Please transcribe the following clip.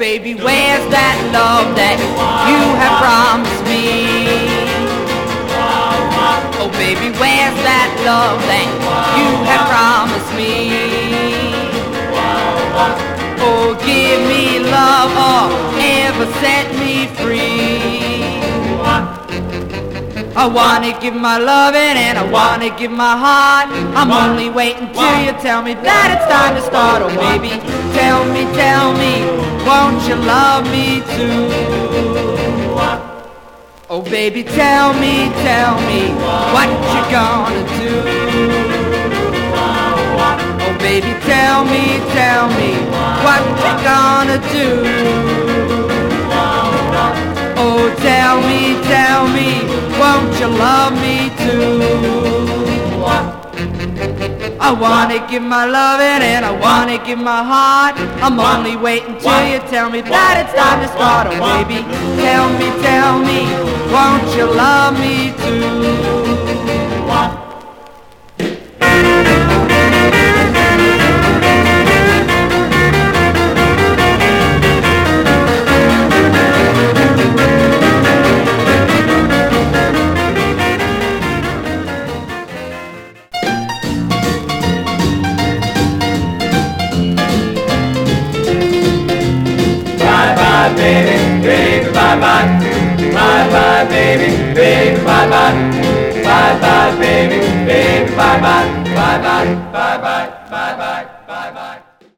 baby, where's that love that you have promised me? Oh baby, where's that love that you have promised me? Oh, give me love or ever set me free. I wanna give my loving and I wanna give my heart. I'm only waiting till you tell me that it's time to start. Oh baby, tell me, won't you love me too? Oh baby, tell me, what you gonna do? Oh baby, tell me, what you gonna do? Oh tell me, won't you love me too? I wanna give my loving and I wanna give my heart. I'm only waiting till you tell me that it's time to start. Oh baby, tell me, won't you love me too? Bye, baby, baby, bye bye. Bye bye, baby, baby, bye bye. Bye bye, baby, baby, bye bye. Bye bye, bye bye, bye bye.